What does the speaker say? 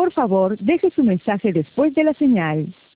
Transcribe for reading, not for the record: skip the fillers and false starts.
Por favor, deje su mensaje después de la señal.